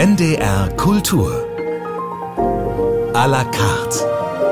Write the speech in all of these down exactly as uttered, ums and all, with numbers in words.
N D R Kultur à la carte.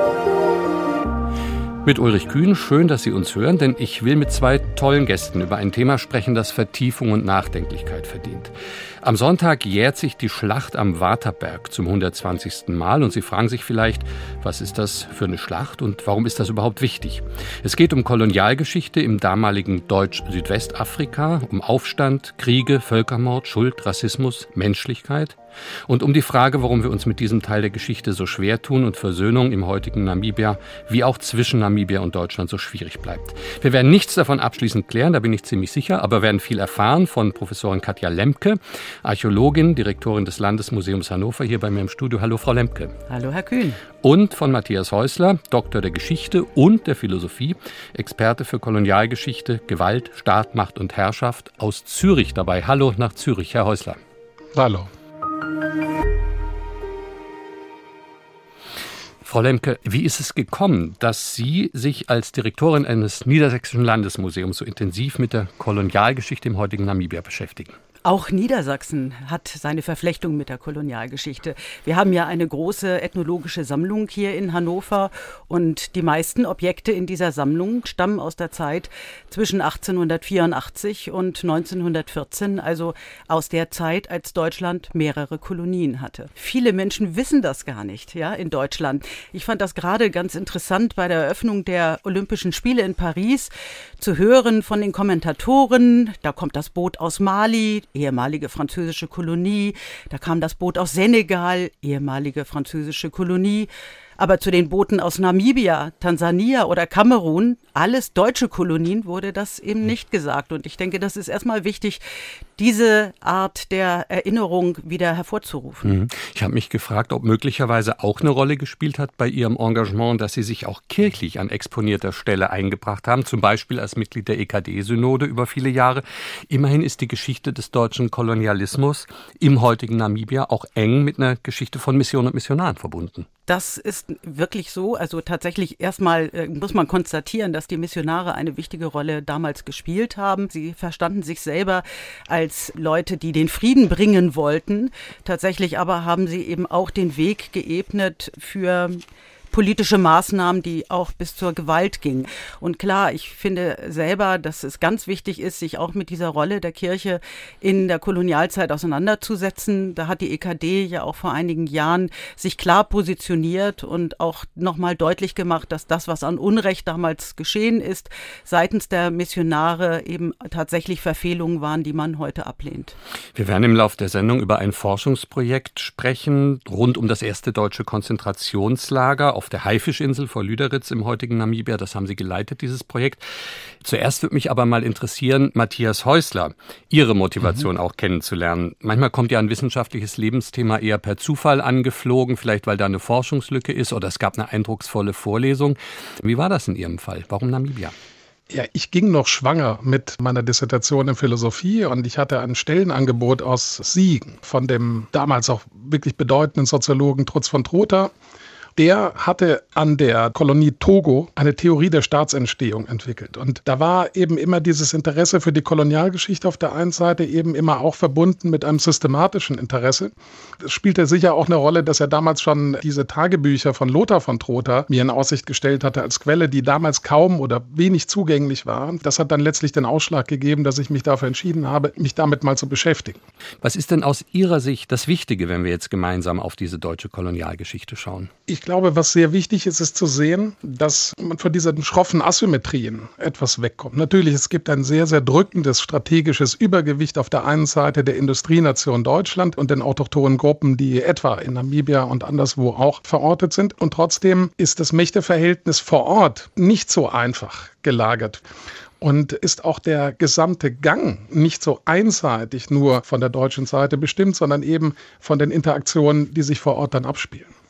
Mit Ulrich Kühn, schön, dass Sie uns hören, denn ich will mit zwei tollen Gästen über ein Thema sprechen, das Vertiefung und Nachdenklichkeit verdient. Am Sonntag jährt sich die Schlacht am Waterberg zum hundertzwanzigsten Mal und Sie fragen sich vielleicht, was ist das für eine Schlacht und warum ist das überhaupt wichtig? Es geht um Kolonialgeschichte im damaligen Deutsch-Südwestafrika, um Aufstand, Kriege, Völkermord, Schuld, Rassismus, Menschlichkeit. Und um die Frage, warum wir uns mit diesem Teil der Geschichte so schwer tun und Versöhnung im heutigen Namibia wie auch zwischen Namibia und Deutschland so schwierig bleibt. Wir werden nichts davon abschließend klären, da bin ich ziemlich sicher, aber werden viel erfahren von Professorin Katja Lemke, Archäologin, Direktorin des Landesmuseums Hannover, hier bei mir im Studio. Hallo, Frau Lemke. Hallo, Herr Kühn. Und von Matthias Häusler, Doktor der Geschichte und der Philosophie, Experte für Kolonialgeschichte, Gewalt, Staat, Macht und Herrschaft aus Zürich dabei. Hallo nach Zürich, Herr Häusler. Hallo. Frau Lemke, wie ist es gekommen, dass Sie sich als Direktorin eines Niedersächsischen Landesmuseums so intensiv mit der Kolonialgeschichte im heutigen Namibia beschäftigen? Auch Niedersachsen hat seine Verflechtung mit der Kolonialgeschichte. Wir haben ja eine große ethnologische Sammlung hier in Hannover und die meisten Objekte in dieser Sammlung stammen aus der Zeit zwischen achtzehnhundertvierundachtzig und neunzehnhundertvierzehn, also aus der Zeit, als Deutschland mehrere Kolonien hatte. Viele Menschen wissen das gar nicht, ja, in Deutschland. Ich fand das gerade ganz interessant bei der Eröffnung der Olympischen Spiele in Paris zu hören von den Kommentatoren. Da kommt das Boot aus Mali, ehemalige französische Kolonie. Da kam das Boot aus Senegal, ehemalige französische Kolonie. Aber zu den Booten aus Namibia, Tansania oder Kamerun, alles deutsche Kolonien, wurde das eben nicht gesagt. Und ich denke, das ist erstmal wichtig, diese Art der Erinnerung wieder hervorzurufen. Ich habe mich gefragt, ob möglicherweise auch eine Rolle gespielt hat bei Ihrem Engagement, dass Sie sich auch kirchlich an exponierter Stelle eingebracht haben, zum Beispiel als Mitglied der E K D-Synode über viele Jahre. Immerhin ist die Geschichte des deutschen Kolonialismus im heutigen Namibia auch eng mit einer Geschichte von Mission und Missionaren verbunden. Das ist wirklich so. Also tatsächlich erstmal äh, muss man konstatieren, dass die Missionare eine wichtige Rolle damals gespielt haben. Sie verstanden sich selber als Leute, die den Frieden bringen wollten. Tatsächlich aber haben sie eben auch den Weg geebnet für politische Maßnahmen, die auch bis zur Gewalt gingen. Und klar, ich finde selber, dass es ganz wichtig ist, sich auch mit dieser Rolle der Kirche in der Kolonialzeit auseinanderzusetzen. Da hat die E K D ja auch vor einigen Jahren sich klar positioniert und auch nochmal deutlich gemacht, dass das, was an Unrecht damals geschehen ist, seitens der Missionare eben tatsächlich Verfehlungen waren, die man heute ablehnt. Wir werden im Laufe der Sendung über ein Forschungsprojekt sprechen, rund um das erste deutsche Konzentrationslager auf der Haifischinsel vor Lüderitz im heutigen Namibia. Das haben Sie geleitet, dieses Projekt. Zuerst würde mich aber mal interessieren, Matthias Häusler, Ihre Motivation mhm. auch kennenzulernen. Manchmal kommt ja ein wissenschaftliches Lebensthema eher per Zufall angeflogen, vielleicht weil da eine Forschungslücke ist oder es gab eine eindrucksvolle Vorlesung. Wie war das in Ihrem Fall? Warum Namibia? Ja, ich ging noch schwanger mit meiner Dissertation in Philosophie und ich hatte ein Stellenangebot aus Siegen von dem damals auch wirklich bedeutenden Soziologen Trutz von Trotha. Der hatte an der Kolonie Togo eine Theorie der Staatsentstehung entwickelt. Und da war eben immer dieses Interesse für die Kolonialgeschichte auf der einen Seite eben immer auch verbunden mit einem systematischen Interesse. Es spielte sicher auch eine Rolle, dass er damals schon diese Tagebücher von Lothar von Trotha mir in Aussicht gestellt hatte als Quelle, die damals kaum oder wenig zugänglich waren. Das hat dann letztlich den Ausschlag gegeben, dass ich mich dafür entschieden habe, mich damit mal zu beschäftigen. Was ist denn aus Ihrer Sicht das Wichtige, wenn wir jetzt gemeinsam auf diese deutsche Kolonialgeschichte schauen? Ich glaube, was sehr wichtig ist, ist zu sehen, dass man von diesen schroffen Asymmetrien etwas wegkommt. Natürlich, es gibt ein sehr, sehr drückendes strategisches Übergewicht auf der einen Seite der Industrienation Deutschland und den autochthonen Gruppen, die etwa in Namibia und anderswo auch verortet sind. Und trotzdem ist das Mächteverhältnis vor Ort nicht so einfach gelagert. Und ist auch der gesamte Gang nicht so einseitig nur von der deutschen Seite bestimmt, sondern eben von den Interaktionen, die sich vor Ort dann abspielen.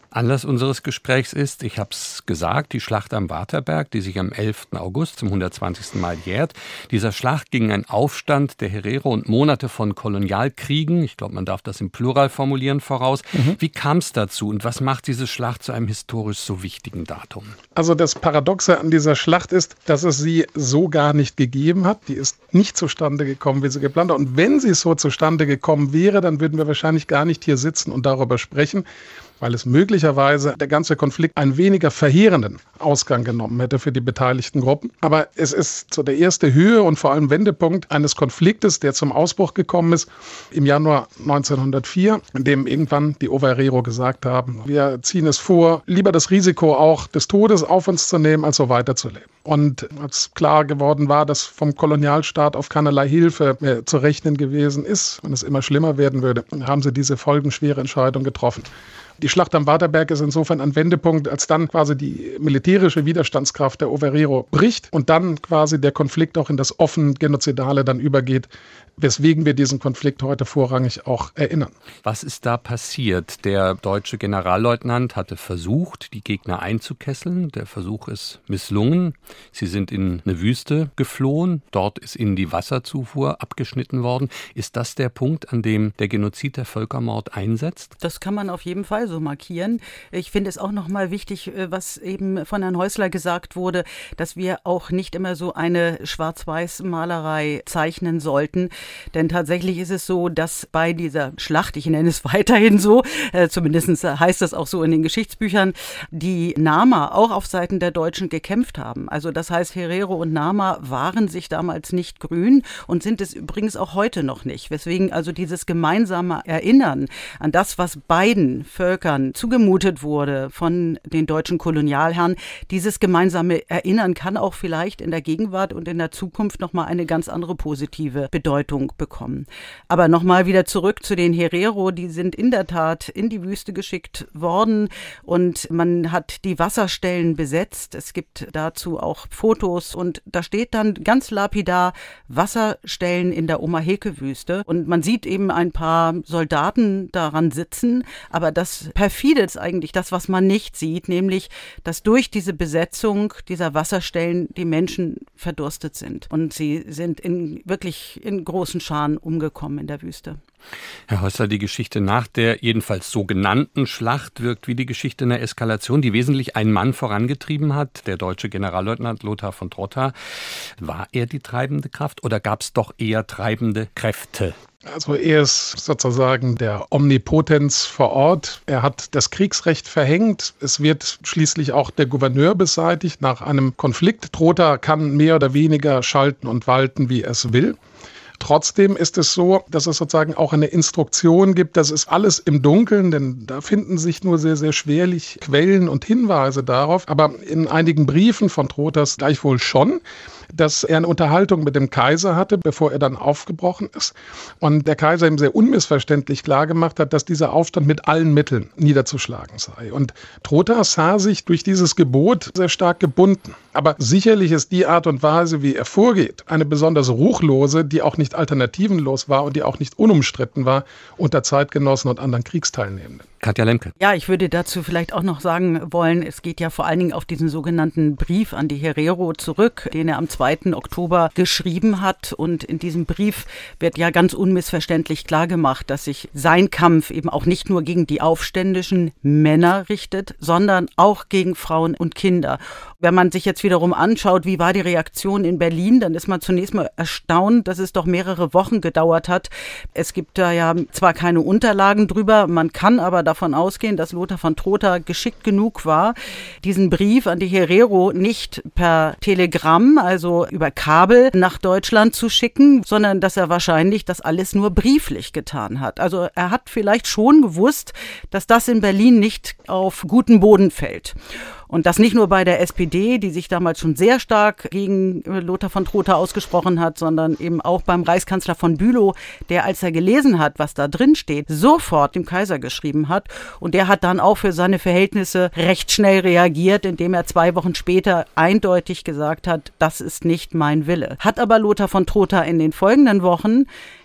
Anlass unseres Gesprächs ist, ich habe es gesagt, die Schlacht am Waterberg, die sich am elften August zum hundertzwanzigsten Mal jährt. Dieser Schlacht gegen einen Aufstand der Herero und Monate von Kolonialkriegen, ich glaube, man darf das im Plural formulieren, voraus. Mhm. Wie kam es dazu und was macht diese Schlacht zu einem historisch so wichtigen Datum? Also das Paradoxe an dieser Schlacht ist, dass es sie so gar nicht gegeben hat. Die ist nicht zustande gekommen, wie sie geplant war. Und wenn sie so zustande gekommen wäre, dann würden wir wahrscheinlich gar nicht hier sitzen und darüber sprechen, weil es möglicherweise der ganze Konflikt einen weniger verheerenden Ausgang genommen hätte für die beteiligten Gruppen. Aber es ist so der erste Höhe- und vor allem Wendepunkt eines Konfliktes, der zum Ausbruch gekommen ist im Januar neunzehnhundertvier, in dem irgendwann die Ovairero gesagt haben, wir ziehen es vor, lieber das Risiko auch des Todes auf uns zu nehmen, als so weiterzuleben. Und als klar geworden war, dass vom Kolonialstaat auf keinerlei Hilfe mehr zu rechnen gewesen ist und es immer schlimmer werden würde, haben sie diese folgenschwere Entscheidung getroffen. Die Schlacht am Waterberg ist insofern ein Wendepunkt, als dann quasi die militärische Widerstandskraft der Ovairero bricht und dann quasi der Konflikt auch in das offen Genozidale dann übergeht, weswegen wir diesen Konflikt heute vorrangig auch erinnern. Was ist da passiert? Der deutsche Generalleutnant hatte versucht, die Gegner einzukesseln. Der Versuch ist misslungen. Sie sind in eine Wüste geflohen. Dort ist ihnen die Wasserzufuhr abgeschnitten worden. Ist das der Punkt, an dem der Genozid, der Völkermord einsetzt? Das kann man auf jeden Fall so markieren. Ich finde es auch nochmal wichtig, was eben von Herrn Häusler gesagt wurde, dass wir auch nicht immer so eine Schwarz-Weiß-Malerei zeichnen sollten. Denn tatsächlich ist es so, dass bei dieser Schlacht, ich nenne es weiterhin so, äh, zumindest heißt das auch so in den Geschichtsbüchern, die Nama auch auf Seiten der Deutschen gekämpft haben. Also das heißt, Herero und Nama waren sich damals nicht grün und sind es übrigens auch heute noch nicht. Weswegen also dieses gemeinsame Erinnern an das, was beiden Völkern zugemutet wurde von den deutschen Kolonialherren, dieses gemeinsame Erinnern kann auch vielleicht in der Gegenwart und in der Zukunft nochmal eine ganz andere positive Bedeutung bekommen. Aber nochmal wieder zurück zu den Herero, die sind in der Tat in die Wüste geschickt worden und man hat die Wasserstellen besetzt. Es gibt dazu auch Fotos und da steht dann ganz lapidar Wasserstellen in der Omaheke-Wüste und man sieht eben ein paar Soldaten daran sitzen, aber das perfide ist eigentlich das, was man nicht sieht, nämlich, dass durch diese Besetzung dieser Wasserstellen die Menschen verdurstet sind und sie sind in wirklich in großen Scharen umgekommen in der Wüste. Herr Häusler, die Geschichte nach der jedenfalls sogenannten Schlacht wirkt wie die Geschichte einer Eskalation, die wesentlich einen Mann vorangetrieben hat, der deutsche Generalleutnant Lothar von Trotha. War er die treibende Kraft oder gab es doch eher treibende Kräfte? Also er ist sozusagen der Omnipotenz vor Ort. Er hat das Kriegsrecht verhängt. Es wird schließlich auch der Gouverneur beseitigt nach einem Konflikt. Trotha kann mehr oder weniger schalten und walten, wie er es will. Trotzdem ist es so, dass es sozusagen auch eine Instruktion gibt, das ist alles im Dunkeln, denn da finden sich nur sehr, sehr schwerlich Quellen und Hinweise darauf. Aber in einigen Briefen von Trothas gleichwohl schon, dass er eine Unterhaltung mit dem Kaiser hatte, bevor er dann aufgebrochen ist. Und der Kaiser ihm sehr unmissverständlich klargemacht hat, dass dieser Aufstand mit allen Mitteln niederzuschlagen sei. Und Trotha sah sich durch dieses Gebot sehr stark gebunden. Aber sicherlich ist die Art und Weise, wie er vorgeht, eine besonders ruchlose, die auch nicht alternativenlos war und die auch nicht unumstritten war unter Zeitgenossen und anderen Kriegsteilnehmenden. Katja Lemke. Ja, ich würde dazu vielleicht auch noch sagen wollen, es geht ja vor allen Dingen auf diesen sogenannten Brief an die Herero zurück, den er am zweiten Oktober geschrieben hat. Und in diesem Brief wird ja ganz unmissverständlich klargemacht, dass sich sein Kampf eben auch nicht nur gegen die aufständischen Männer richtet, sondern auch gegen Frauen und Kinder. Wenn man sich jetzt wiederum anschaut, wie war die Reaktion in Berlin, dann ist man zunächst mal erstaunt, dass es doch mehrere Wochen gedauert hat. Es gibt da ja zwar keine Unterlagen drüber, man kann aber davon ausgehen, dass Lothar von Trotha geschickt genug war, diesen Brief an die Herero nicht per Telegramm, also über Kabel nach Deutschland zu schicken, sondern dass er wahrscheinlich das alles nur brieflich getan hat. Also er hat vielleicht schon gewusst, dass das in Berlin nicht auf guten Boden fällt. Und das nicht nur bei der S P D, die sich damals schon sehr stark gegen Lothar von Trotha ausgesprochen hat, sondern eben auch beim Reichskanzler von Bülow, der, als er gelesen hat, was da drin steht, sofort dem Kaiser geschrieben hat. Und der hat dann auch für seine Verhältnisse recht schnell reagiert, indem er zwei Wochen später eindeutig gesagt hat, das ist nicht mein Wille. Hat aber Lothar von Trotha in den folgenden Wochen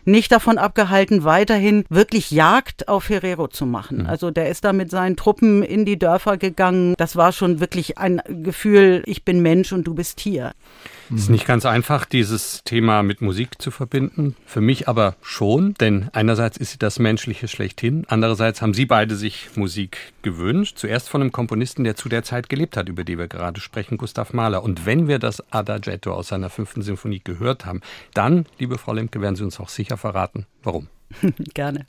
nicht davon abgehalten, weiterhin wirklich Jagd auf Herero zu machen. Also der ist da mit seinen Truppen in die Dörfer gegangen. Das war schon wirklich ein Gefühl, ich bin Mensch und du bist Tier. Es ist nicht ganz einfach, dieses Thema mit Musik zu verbinden. Für mich aber schon, denn einerseits ist sie das Menschliche schlechthin, andererseits haben Sie beide sich Musik gewünscht. Zuerst von einem Komponisten, der zu der Zeit gelebt hat, über die wir gerade sprechen, Gustav Mahler. Und wenn wir das Adagietto aus seiner fünften Sinfonie gehört haben, dann, liebe Frau Lemke, werden Sie uns auch sicher verraten, warum. Gerne.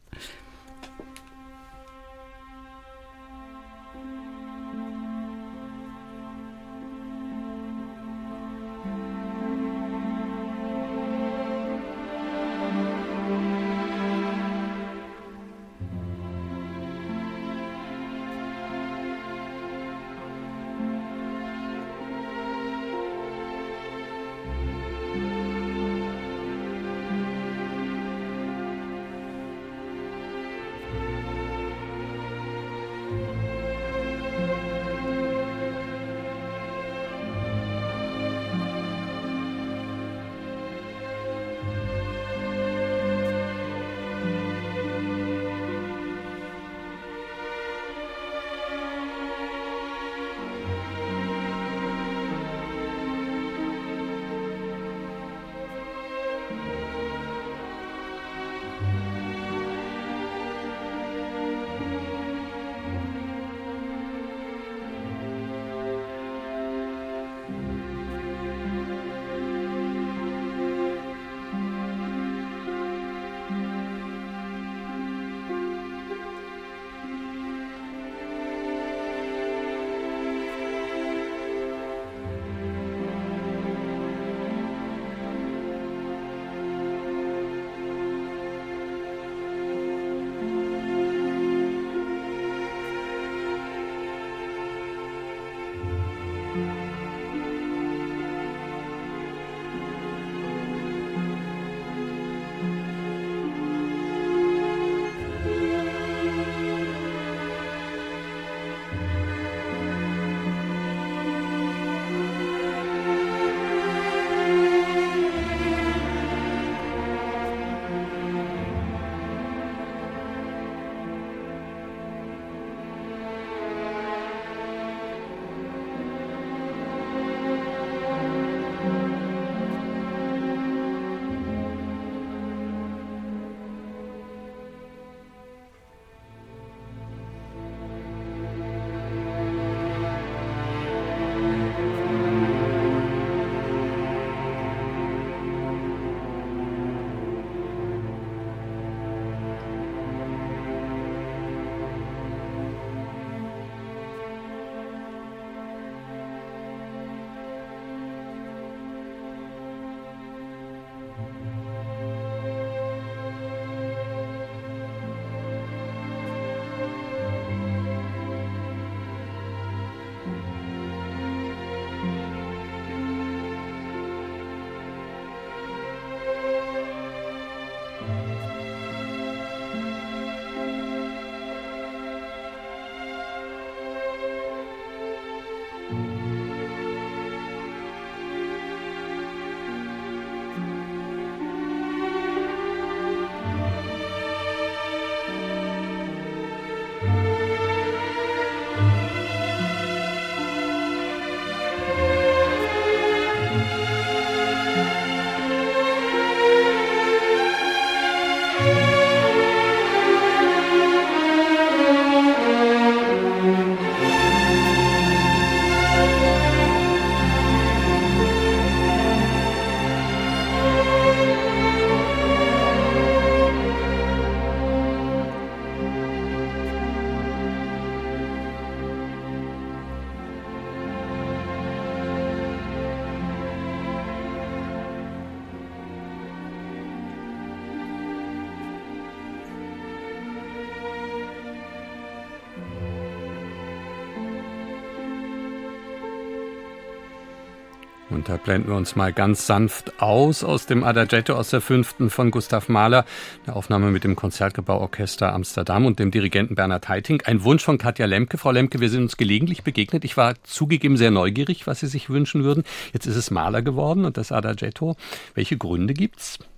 Und da blenden wir uns mal ganz sanft aus aus dem Adagietto aus der fünften von Gustav Mahler, eine Aufnahme mit dem Konzertgebauorchester Amsterdam und dem Dirigenten Bernhard Haitink. Ein Wunsch von Katja Lemke. Frau Lemke, wir sind uns gelegentlich begegnet. Ich war zugegeben sehr neugierig, was Sie sich wünschen würden. Jetzt ist es Mahler geworden und das Adagietto. Welche Gründe gibt's?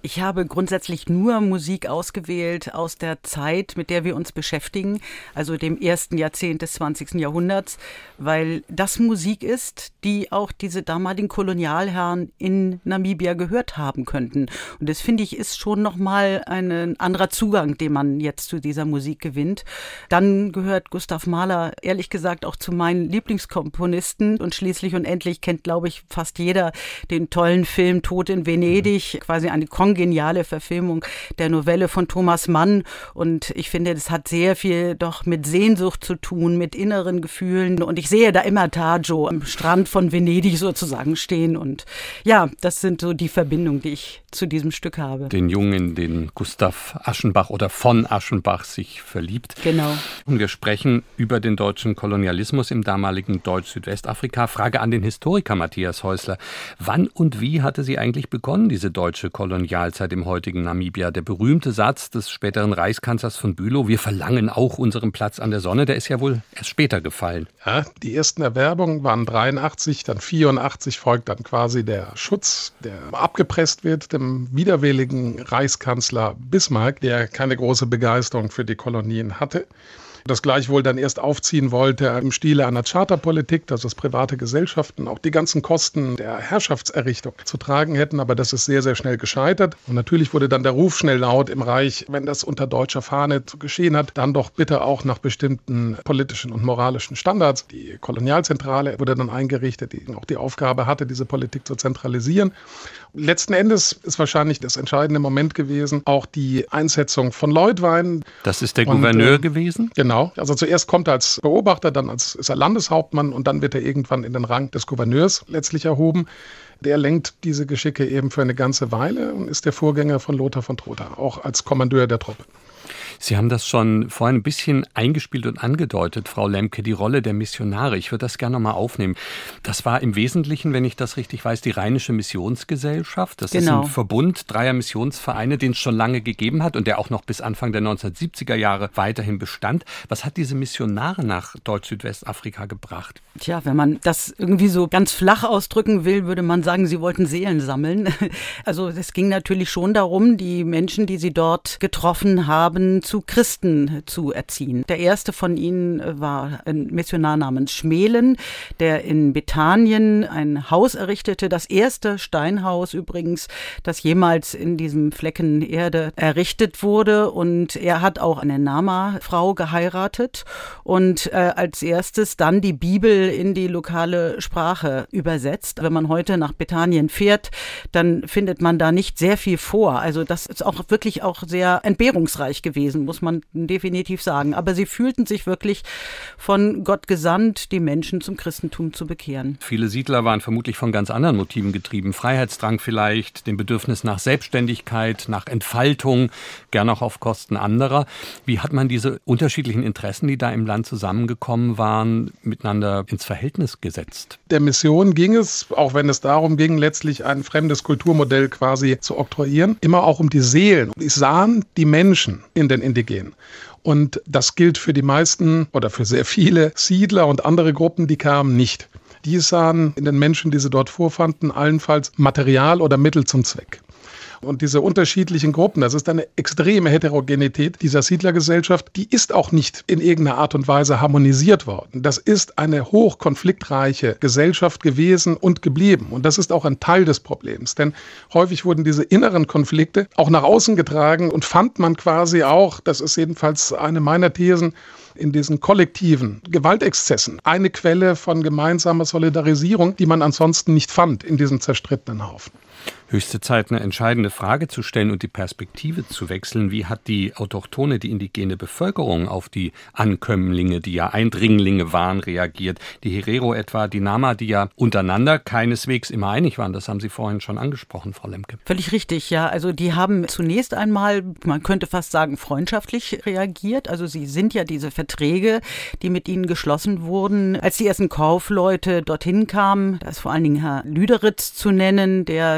Ich habe grundsätzlich nur Musik ausgewählt aus der Zeit, mit der wir uns beschäftigen, also dem ersten Jahrzehnt des zwanzigsten Jahrhunderts, weil das Musik ist, die auch diese damaligen Kolonialherren in Namibia gehört haben könnten. Und das, finde ich, ist schon nochmal ein anderer Zugang, den man jetzt zu dieser Musik gewinnt. Dann gehört Gustav Mahler, ehrlich gesagt, auch zu meinen Lieblingskomponisten. Und schließlich und endlich kennt, glaube ich, fast jeder den tollen Film Tod in Venedig, quasi eine geniale Verfilmung der Novelle von Thomas Mann. Und ich finde, das hat sehr viel doch mit Sehnsucht zu tun, mit inneren Gefühlen. Und ich sehe da immer Tajo am Strand von Venedig sozusagen stehen. Und ja, das sind so die Verbindungen, die ich zu diesem Stück habe. Den Jungen, in den Gustav Aschenbach oder von Aschenbach sich verliebt. Genau. Und wir sprechen über den deutschen Kolonialismus im damaligen Deutsch-Südwestafrika. Frage an den Historiker Matthias Häusler. Wann und wie hatte sie eigentlich begonnen, diese deutsche Kolonialismus Zeit im heutigen Namibia? Der berühmte Satz des späteren Reichskanzlers von Bülow, wir verlangen auch unseren Platz an der Sonne, der ist ja wohl erst später gefallen. Ja, die ersten Erwerbungen waren dreiundachtzig, dann vierundachtzig folgt dann quasi der Schutz, der abgepresst wird, dem widerwilligen Reichskanzler Bismarck, der keine große Begeisterung für die Kolonien hatte. Das gleichwohl dann erst aufziehen wollte im Stile einer Charterpolitik, dass es private Gesellschaften auch die ganzen Kosten der Herrschaftserrichtung zu tragen hätten. Aber das ist sehr, sehr schnell gescheitert. Und natürlich wurde dann der Ruf schnell laut im Reich, wenn das unter deutscher Fahne zu geschehen hat, dann doch bitte auch nach bestimmten politischen und moralischen Standards. Die Kolonialzentrale wurde dann eingerichtet, die auch die Aufgabe hatte, diese Politik zu zentralisieren. Letzten Endes ist wahrscheinlich das entscheidende Moment gewesen, auch die Einsetzung von Leutwein. Das ist der und, Gouverneur äh, gewesen? Genau. Also zuerst kommt er als Beobachter, dann als, ist er Landeshauptmann und dann wird er irgendwann in den Rang des Gouverneurs letztlich erhoben. Der lenkt diese Geschicke eben für eine ganze Weile und ist der Vorgänger von Lothar von Trotha, auch als Kommandeur der Truppe. Sie haben das schon vorhin ein bisschen eingespielt und angedeutet, Frau Lemke, die Rolle der Missionare. Ich würde das gerne nochmal aufnehmen. Das war im Wesentlichen, wenn ich das richtig weiß, die Rheinische Missionsgesellschaft. Das genau. ist ein Verbund dreier Missionsvereine, den es schon lange gegeben hat und der auch noch bis Anfang der neunzehnhundertsiebziger Jahre weiterhin bestand. Was hat diese Missionare nach Deutsch-Südwestafrika gebracht? Tja, wenn man das irgendwie so ganz flach ausdrücken will, würde man sagen, sie wollten Seelen sammeln. Also es ging natürlich schon darum, die Menschen, die sie dort getroffen haben, zu Christen zu erziehen. Der erste von ihnen war ein Missionar namens Schmelen, der in Bethanien ein Haus errichtete, das erste Steinhaus übrigens, das jemals in diesem Flecken Erde errichtet wurde. Und er hat auch eine Nama-Frau geheiratet und äh, als erstes dann die Bibel in die lokale Sprache übersetzt. Wenn man heute nach Bethanien fährt, dann findet man da nicht sehr viel vor. Also das ist auch wirklich auch sehr entbehrungsreich gewesen, muss man definitiv sagen. Aber sie fühlten sich wirklich von Gott gesandt, die Menschen zum Christentum zu bekehren. Viele Siedler waren vermutlich von ganz anderen Motiven getrieben. Freiheitsdrang vielleicht, dem Bedürfnis nach Selbstständigkeit, nach Entfaltung, gern auch auf Kosten anderer. Wie hat man diese unterschiedlichen Interessen, die da im Land zusammengekommen waren, miteinander ins Verhältnis gesetzt? Der Mission ging es, auch wenn es darum ging, letztlich ein fremdes Kulturmodell quasi zu oktroyieren, immer auch um die Seelen. Sie sahen die Menschen in den Indigenen. Und das gilt für die meisten oder für sehr viele Siedler und andere Gruppen, die kamen, nicht. Die sahen in den Menschen, die sie dort vorfanden, allenfalls Material oder Mittel zum Zweck. Und diese unterschiedlichen Gruppen, das ist eine extreme Heterogenität dieser Siedlergesellschaft, die ist auch nicht in irgendeiner Art und Weise harmonisiert worden. Das ist eine hochkonfliktreiche Gesellschaft gewesen und geblieben. Und das ist auch ein Teil des Problems. Denn häufig wurden diese inneren Konflikte auch nach außen getragen und fand man quasi auch, das ist jedenfalls eine meiner Thesen, in diesen kollektiven Gewaltexzessen eine Quelle von gemeinsamer Solidarisierung, die man ansonsten nicht fand in diesem zerstrittenen Haufen. Höchste Zeit, eine entscheidende Frage zu stellen und die Perspektive zu wechseln. Wie hat die autochthone, die indigene Bevölkerung auf die Ankömmlinge, die ja Eindringlinge waren, reagiert? Die Herero etwa, die Nama, die ja untereinander keineswegs immer einig waren. Das haben Sie vorhin schon angesprochen, Frau Lemke. Völlig richtig, ja. Also die haben zunächst einmal, man könnte fast sagen, freundschaftlich reagiert. Also sie sind ja diese Verträge, die mit ihnen geschlossen wurden. Als die ersten Kaufleute dorthin kamen, da ist vor allen Dingen Herr Lüderitz zu nennen, der das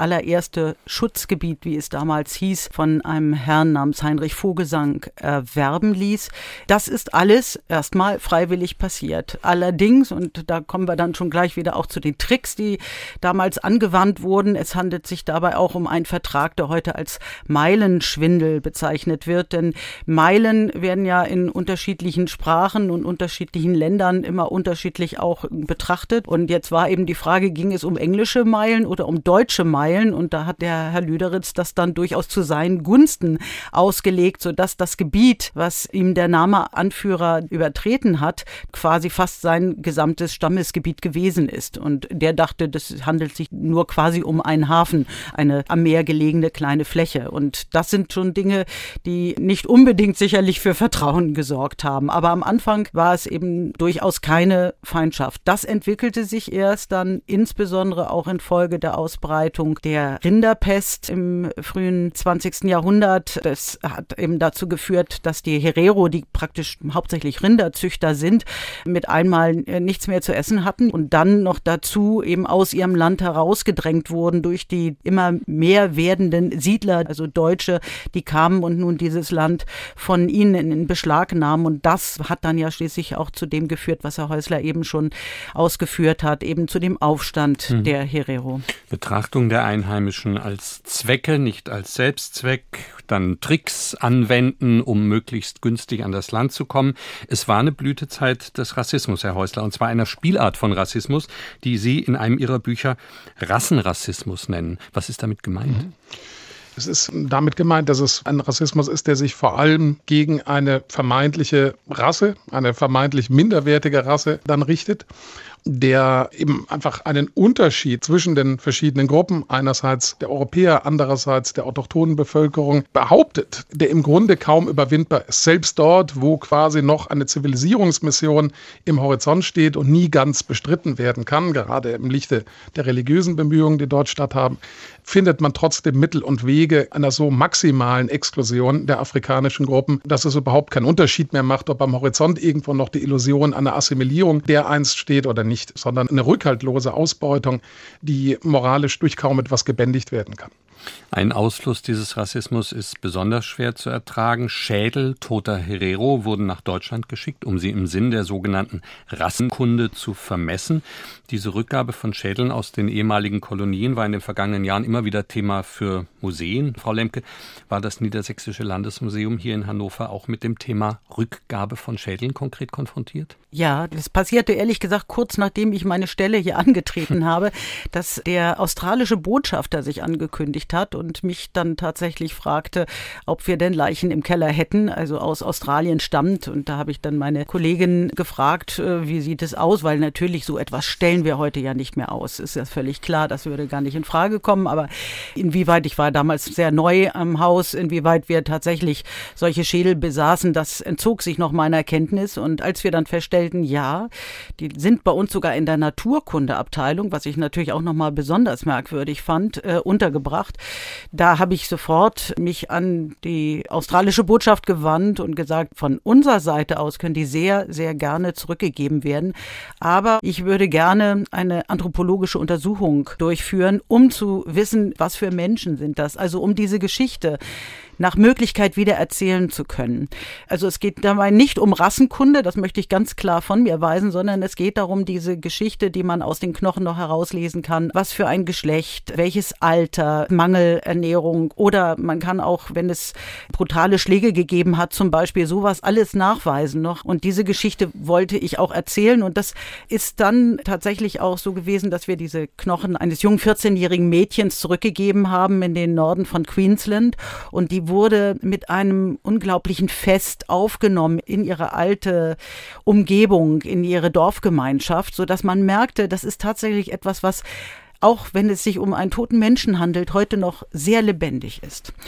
allererste Schutzgebiet, wie es damals hieß, von einem Herrn namens Heinrich Vogelsang erwerben ließ. Das ist alles erstmal freiwillig passiert. Allerdings, und da kommen wir dann schon gleich wieder auch zu den Tricks, die damals angewandt wurden, es handelt sich dabei auch um einen Vertrag, der heute als Meilenschwindel bezeichnet wird, denn Meilen werden ja in unterschiedlichen Sprachen und unterschiedlichen Ländern immer unterschiedlich auch betrachtet. Und jetzt war eben die Frage, ging es um englische Meilen oder um deutsche Meilen? Und da hat der Herr Lüderitz das dann durchaus zu seinen Gunsten ausgelegt, sodass das Gebiet, was ihm der Nama-Anführer übertreten hat, quasi fast sein gesamtes Stammesgebiet gewesen ist. Und der dachte, das handelt sich nur quasi um einen Hafen, eine am Meer gelegene kleine Fläche. Und das sind schon Dinge, die nicht unbedingt sicherlich für Vertrauen gesorgt haben. Aber am Anfang war es eben durchaus keine Feindschaft. Das entwickelte sich erst dann insbesondere auch infolge der Ausbreitung der Rinderpest im frühen zwanzigsten Jahrhundert. Das hat eben dazu geführt, dass die Herero, die praktisch hauptsächlich Rinderzüchter sind, mit einmal nichts mehr zu essen hatten und dann noch dazu eben aus ihrem Land herausgedrängt wurden durch die immer mehr werdenden Siedler, also Deutsche, die kamen und nun dieses Land von ihnen in Beschlag nahmen. Und das hat dann ja schließlich auch zu dem geführt, was Herr Häusler eben schon ausgeführt hat, eben zu dem Aufstand hm. der Herero. Betrachtung der Einheimischen als Zwecke, nicht als Selbstzweck, dann Tricks anwenden, um möglichst günstig an das Land zu kommen. Es war eine Blütezeit des Rassismus, Herr Häusler, und zwar einer Spielart von Rassismus, die Sie in einem Ihrer Bücher Rassenrassismus nennen. Was ist damit gemeint? Mhm. Es ist damit gemeint, dass es ein Rassismus ist, der sich vor allem gegen eine vermeintliche Rasse, eine vermeintlich minderwertige Rasse dann richtet, der eben einfach einen Unterschied zwischen den verschiedenen Gruppen, einerseits der Europäer, andererseits der autochthonen Bevölkerung, behauptet, der im Grunde kaum überwindbar ist. Selbst dort, wo quasi noch eine Zivilisierungsmission im Horizont steht und nie ganz bestritten werden kann, gerade im Lichte der religiösen Bemühungen, die dort statthaben, findet man trotzdem Mittel und Wege einer so maximalen Exklusion der afrikanischen Gruppen, dass es überhaupt keinen Unterschied mehr macht, ob am Horizont irgendwo noch die Illusion einer Assimilierung dereinst steht oder nicht, sondern eine rückhaltlose Ausbeutung, die moralisch durch kaum etwas gebändigt werden kann. Ein Ausfluss dieses Rassismus ist besonders schwer zu ertragen. Schädel toter Herero wurden nach Deutschland geschickt, um sie im Sinn der sogenannten Rassenkunde zu vermessen. Diese Rückgabe von Schädeln aus den ehemaligen Kolonien war in den vergangenen Jahren immer wieder Thema für Museen. Frau Lemke, war das Niedersächsische Landesmuseum hier in Hannover auch mit dem Thema Rückgabe von Schädeln konkret konfrontiert? Ja, das passierte ehrlich gesagt kurz nachdem ich meine Stelle hier angetreten habe, dass der australische Botschafter sich angekündigt hat und mich dann tatsächlich fragte, ob wir denn Leichen im Keller hätten, also aus Australien stammt. Und da habe ich dann meine Kollegin gefragt, wie sieht es aus, weil natürlich so etwas stellen wir heute ja nicht mehr aus. Ist ja völlig klar, das würde gar nicht in Frage kommen, aber inwieweit, ich war damals sehr neu am Haus, inwieweit wir tatsächlich solche Schädel besaßen, das entzog sich noch meiner Kenntnis. Und als wir dann feststellten, ja, die sind bei uns sogar in der Naturkundeabteilung, was ich natürlich auch nochmal besonders merkwürdig fand, äh, untergebracht. Da habe ich sofort mich an die australische Botschaft gewandt und gesagt, von unserer Seite aus können die sehr, sehr gerne zurückgegeben werden. Aber ich würde gerne eine anthropologische Untersuchung durchführen, um zu wissen, was für Menschen sind das. Also um diese Geschichte nach Möglichkeit wieder erzählen zu können. Also es geht dabei nicht um Rassenkunde, das möchte ich ganz klar von mir weisen, sondern es geht darum, diese Geschichte, die man aus den Knochen noch herauslesen kann, was für ein Geschlecht, welches Alter, Mangelernährung oder man kann auch, wenn es brutale Schläge gegeben hat, zum Beispiel sowas alles nachweisen noch. Und diese Geschichte wollte ich auch erzählen und das ist dann tatsächlich auch so gewesen, dass wir diese Knochen eines jungen vierzehnjährigen Mädchens zurückgegeben haben in den Norden von Queensland und die wurde mit einem unglaublichen Fest aufgenommen in ihre alte Umgebung, in ihre Dorfgemeinschaft, sodass man merkte, das ist tatsächlich etwas, was auch wenn es sich um einen toten Menschen handelt, heute noch sehr lebendig ist.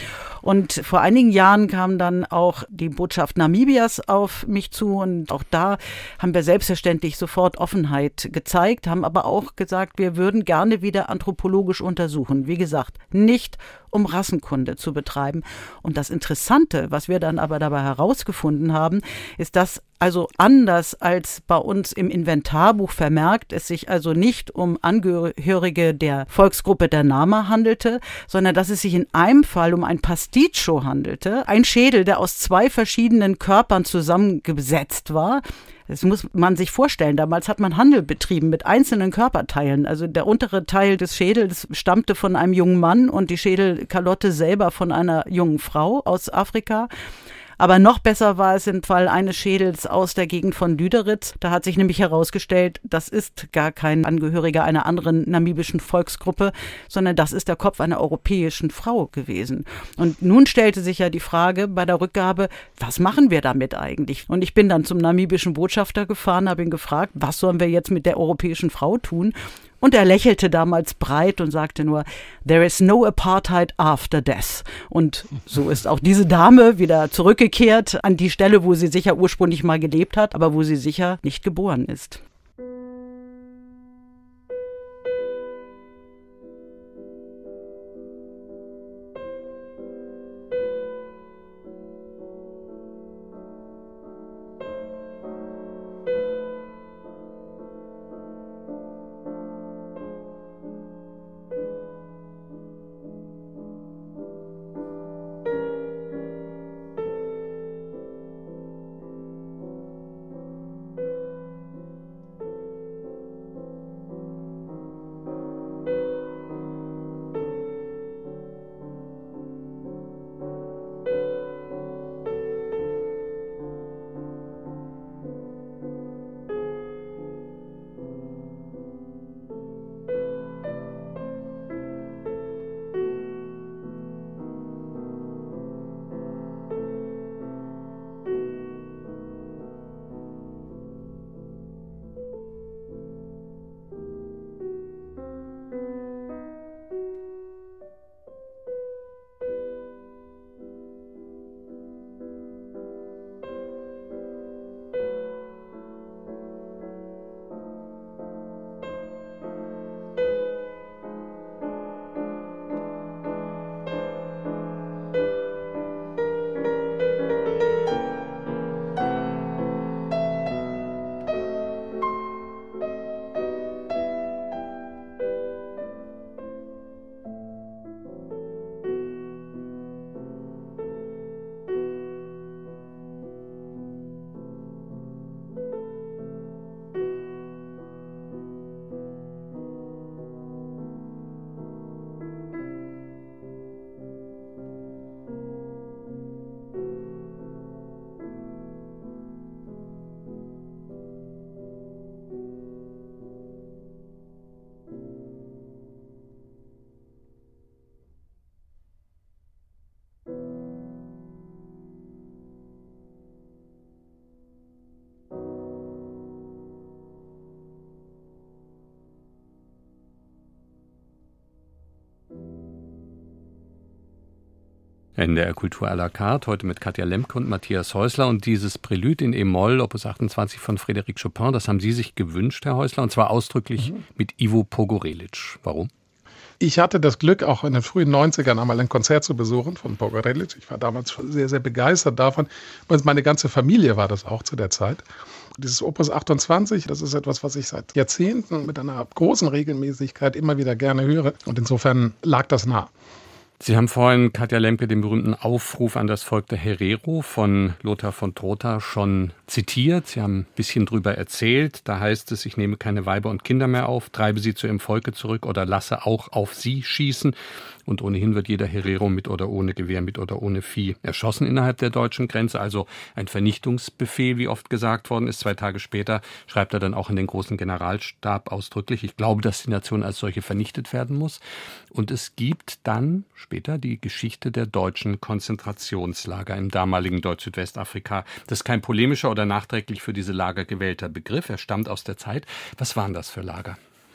Und vor einigen Jahren kam dann auch die Botschaft Namibias auf mich zu und auch da haben wir selbstverständlich sofort Offenheit gezeigt, haben aber auch gesagt, wir würden gerne wieder anthropologisch untersuchen. Wie gesagt, nicht um Rassenkunde zu betreiben. Und das Interessante, was wir dann aber dabei herausgefunden haben, ist, dass also anders als bei uns im Inventarbuch vermerkt, es sich also nicht um Angehörige der Volksgruppe der Nama handelte, sondern dass es sich in einem Fall um ein Pasticcio handelte, ein Schädel, der aus zwei verschiedenen Körpern zusammengesetzt war. Das muss man sich vorstellen. Damals hat man Handel betrieben mit einzelnen Körperteilen. Also der untere Teil des Schädels stammte von einem jungen Mann und die Schädelkalotte selber von einer jungen Frau aus Afrika. Aber noch besser war es im Fall eines Schädels aus der Gegend von Lüderitz. Da hat sich nämlich herausgestellt, das ist gar kein Angehöriger einer anderen namibischen Volksgruppe, sondern das ist der Kopf einer europäischen Frau gewesen. Und nun stellte sich ja die Frage bei der Rückgabe, was machen wir damit eigentlich? Und ich bin dann zum namibischen Botschafter gefahren, habe ihn gefragt, was sollen wir jetzt mit der europäischen Frau tun? Und er lächelte damals breit und sagte nur, there is no apartheid after death. Und so ist auch diese Dame wieder zurückgekehrt an die Stelle, wo sie sicher ursprünglich mal gelebt hat, aber wo sie sicher nicht geboren ist. N D R Kultur à la carte, heute mit Katja Lemke und Matthias Häusler. Und dieses Prälude in E-Moll, Opus achtundzwanzig von Frédéric Chopin, das haben Sie sich gewünscht, Herr Häusler, und zwar ausdrücklich mhm. mit Ivo Pogorelic. Warum? Ich hatte das Glück, auch in den frühen neunzigern einmal ein Konzert zu besuchen von Pogorelic. Ich war damals sehr, sehr begeistert davon. Meine ganze Familie war das auch zu der Zeit. Dieses Opus achtundzwanzig, das ist etwas, was ich seit Jahrzehnten mit einer großen Regelmäßigkeit immer wieder gerne höre. Und insofern lag das nah. Sie haben vorhin, Katja Lemke, den berühmten Aufruf an das Volk der Herero von Lothar von Trotha schon zitiert. Sie haben ein bisschen drüber erzählt. Da heißt es, ich nehme keine Weiber und Kinder mehr auf, treibe sie zu ihrem Volke zurück oder lasse auch auf sie schießen. Und ohnehin wird jeder Herero mit oder ohne Gewehr, mit oder ohne Vieh erschossen innerhalb der deutschen Grenze. Also ein Vernichtungsbefehl, wie oft gesagt worden ist. Zwei Tage später schreibt er dann auch in den großen Generalstab ausdrücklich, ich glaube, dass die Nation als solche vernichtet werden muss. Und es gibt dann später die Geschichte der deutschen Konzentrationslager im damaligen Deutsch-Südwestafrika. Das ist kein polemischer oder nachträglich für diese Lager gewählter Begriff. Er stammt aus der Zeit. Was waren das für Lager?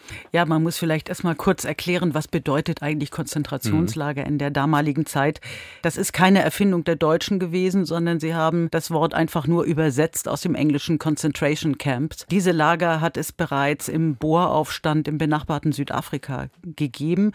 Ja, man muss vielleicht erst mal kurz erklären, was bedeutet eigentlich Konzentrationslager mhm. in der damaligen Zeit. Das ist keine Erfindung der Deutschen gewesen, sondern sie haben das Wort einfach nur übersetzt aus dem englischen Concentration Camps. Diese Lager hat es bereits im Boeraufstand im benachbarten Südafrika gegeben.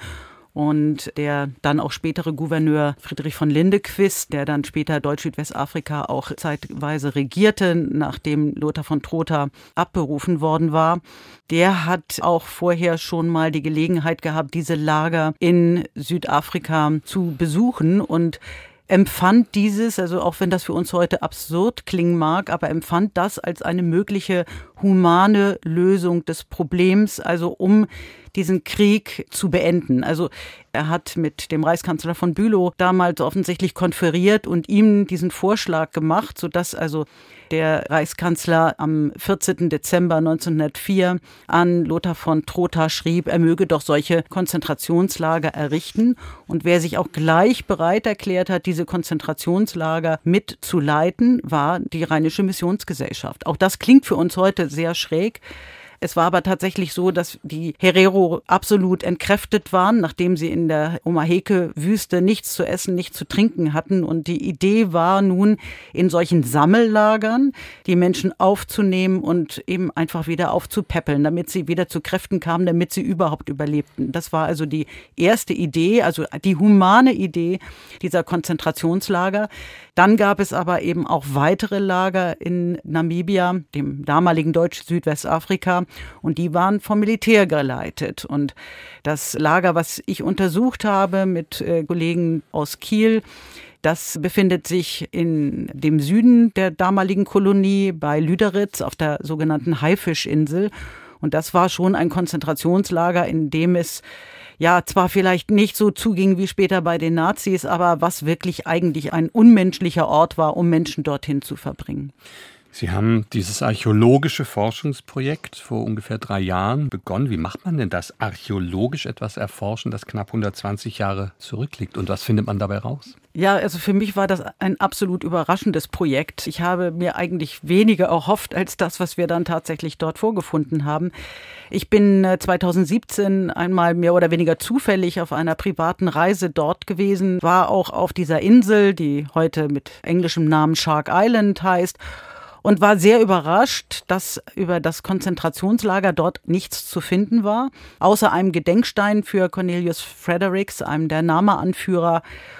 Und der dann auch spätere Gouverneur Friedrich von Lindequist, der dann später Deutsch-Südwestafrika auch zeitweise regierte, nachdem Lothar von Trotha abberufen worden war, der hat auch vorher schon mal die Gelegenheit gehabt, diese Lager in Südafrika zu besuchen und empfand dieses, also auch wenn das für uns heute absurd klingen mag, aber empfand das als eine mögliche humane Lösung des Problems, also um diesen Krieg zu beenden. Also er hat mit dem Reichskanzler von Bülow damals offensichtlich konferiert und ihm diesen Vorschlag gemacht, sodass also der Reichskanzler am vierzehnten Dezember neunzehnhundertvier an Lothar von Trotha schrieb, er möge doch solche Konzentrationslager errichten. Und wer sich auch gleich bereit erklärt hat, diese Konzentrationslager mitzuleiten, war die Rheinische Missionsgesellschaft. Auch das klingt für uns heute sehr schräg. Es war aber tatsächlich so, dass die Herero absolut entkräftet waren, nachdem sie in der Omaheke-Wüste nichts zu essen, nichts zu trinken hatten. Und die Idee war nun, in solchen Sammellagern die Menschen aufzunehmen und eben einfach wieder aufzupäppeln, damit sie wieder zu Kräften kamen, damit sie überhaupt überlebten. Das war also die erste Idee, also die humane Idee dieser Konzentrationslager. Dann gab es aber eben auch weitere Lager in Namibia, dem damaligen Deutsch-Südwestafrika, und die waren vom Militär geleitet. Und das Lager, was ich untersucht habe mit äh, Kollegen aus Kiel, das befindet sich in dem Süden der damaligen Kolonie bei Lüderitz auf der sogenannten Haifischinsel. Und das war schon ein Konzentrationslager, in dem es ja zwar vielleicht nicht so zuging wie später bei den Nazis, aber was wirklich eigentlich ein unmenschlicher Ort war, um Menschen dorthin zu verbringen. Sie haben dieses archäologische Forschungsprojekt vor ungefähr drei Jahren begonnen. Wie macht man denn das, archäologisch etwas erforschen, das knapp hundertzwanzig Jahre zurückliegt? Und was findet man dabei raus? Ja, also für mich war das ein absolut überraschendes Projekt. Ich habe mir eigentlich weniger erhofft als das, was wir dann tatsächlich dort vorgefunden haben. Ich bin zweitausendsiebzehn einmal mehr oder weniger zufällig auf einer privaten Reise dort gewesen, war auch auf dieser Insel, die heute mit englischem Namen Shark Island heißt, und war sehr überrascht, dass über das Konzentrationslager dort nichts zu finden war, außer einem Gedenkstein für Cornelius Fredericks, einem der Nama-Anführer,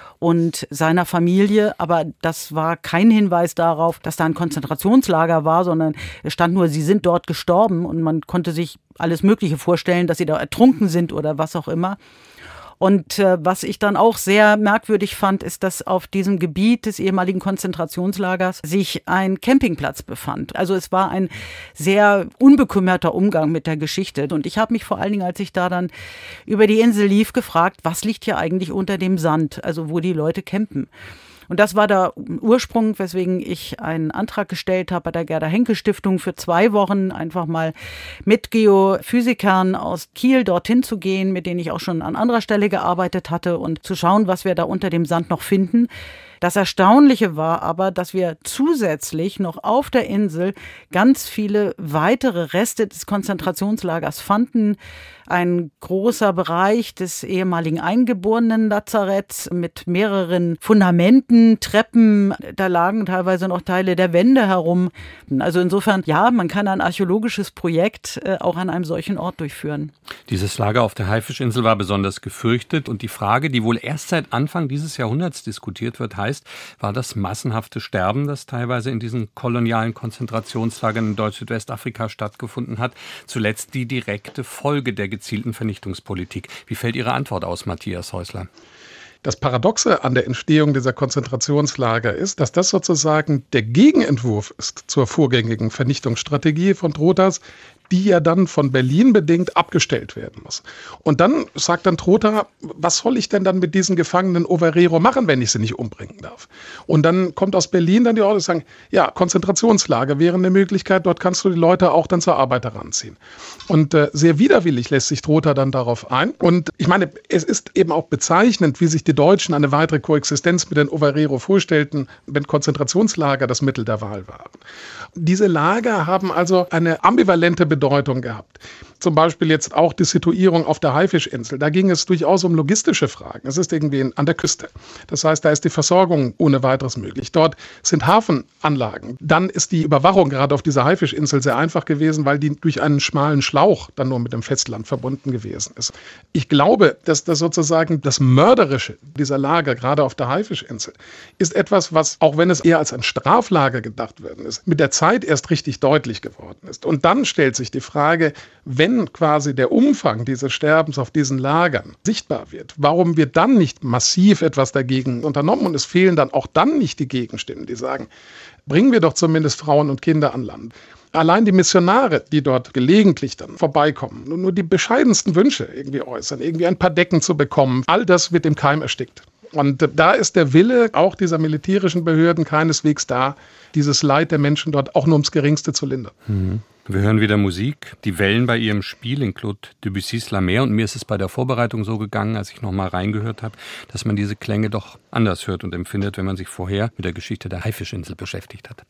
und seiner Familie. Aber das war kein Hinweis darauf, dass da ein Konzentrationslager war, sondern es stand nur, sie sind dort gestorben, und man konnte sich alles Mögliche vorstellen, dass sie da ertrunken sind oder was auch immer. Und äh, was ich dann auch sehr merkwürdig fand, ist, dass auf diesem Gebiet des ehemaligen Konzentrationslagers sich ein Campingplatz befand. Also es war ein sehr unbekümmerter Umgang mit der Geschichte. Und ich habe mich vor allen Dingen, als ich da dann über die Insel lief, gefragt, was liegt hier eigentlich unter dem Sand, also wo die Leute campen. Und das war der Ursprung, weswegen ich einen Antrag gestellt habe bei der Gerda-Henke-Stiftung für zwei Wochen einfach mal mit Geophysikern aus Kiel dorthin zu gehen, mit denen ich auch schon an anderer Stelle gearbeitet hatte, und zu schauen, was wir da unter dem Sand noch finden. Das Erstaunliche war aber, dass wir zusätzlich noch auf der Insel ganz viele weitere Reste des Konzentrationslagers fanden. Ein großer Bereich des ehemaligen Eingeborenen-Lazaretts mit mehreren Fundamenten, Treppen. Da lagen teilweise noch Teile der Wände herum. Also insofern, ja, man kann ein archäologisches Projekt äh, auch an einem solchen Ort durchführen. Dieses Lager auf der Haifischinsel war besonders gefürchtet. Und die Frage, die wohl erst seit Anfang dieses Jahrhunderts diskutiert wird, heißt, war das massenhafte Sterben, das teilweise in diesen kolonialen Konzentrationslagern in Deutsch-Südwestafrika stattgefunden hat, zuletzt die direkte Folge der gezielten Vernichtungspolitik. Wie fällt Ihre Antwort aus, Matthias Häusler? Das Paradoxe an der Entstehung dieser Konzentrationslager ist, dass das sozusagen der Gegenentwurf ist zur vorgängigen Vernichtungsstrategie von Trothas, die ja dann von Berlin bedingt abgestellt werden muss. Und dann sagt dann Trotha, was soll ich denn dann mit diesen Gefangenen Owerero machen, wenn ich sie nicht umbringen darf? Und dann kommt aus Berlin dann die Orte und sagen, ja, Konzentrationslager wäre eine Möglichkeit, dort kannst du die Leute auch dann zur Arbeit heranziehen. Und äh, sehr widerwillig lässt sich Trotha dann darauf ein. Und ich meine, es ist eben auch bezeichnend, wie sich die Deutschen eine weitere Koexistenz mit den Owerero vorstellten, wenn Konzentrationslager das Mittel der Wahl waren. Diese Lager haben also eine ambivalente Bedeutung gehabt. Zum Beispiel jetzt auch die Situierung auf der Haifischinsel. Da ging es durchaus um logistische Fragen. Es ist irgendwie an der Küste. Das heißt, da ist die Versorgung ohne weiteres möglich. Dort sind Hafenanlagen. Dann ist die Überwachung gerade auf dieser Haifischinsel sehr einfach gewesen, weil die durch einen schmalen Schlauch dann nur mit dem Festland verbunden gewesen ist. Ich glaube, dass das sozusagen das Mörderische dieser Lager, gerade auf der Haifischinsel, ist etwas, was, auch wenn es eher als ein Straflager gedacht worden ist, mit der Zeit erst richtig deutlich geworden ist. Und dann stellt sich die Frage, wenn quasi der Umfang dieses Sterbens auf diesen Lagern sichtbar wird, warum wird dann nicht massiv etwas dagegen unternommen? Und es fehlen dann auch dann nicht die Gegenstimmen, die sagen, bringen wir doch zumindest Frauen und Kinder an Land. Allein die Missionare, die dort gelegentlich dann vorbeikommen und nur die bescheidensten Wünsche irgendwie äußern, irgendwie ein paar Decken zu bekommen, all das wird im Keim erstickt. Und da ist der Wille auch dieser militärischen Behörden keineswegs da, dieses Leid der Menschen dort auch nur ums Geringste zu lindern. Mhm. Wir hören wieder Musik, die Wellen bei ihrem Spiel in Claude Debussys La Mer. Und mir ist es bei der Vorbereitung so gegangen, als ich noch mal reingehört habe, dass man diese Klänge doch anders hört und empfindet, wenn man sich vorher mit der Geschichte der Haifischinsel beschäftigt hat.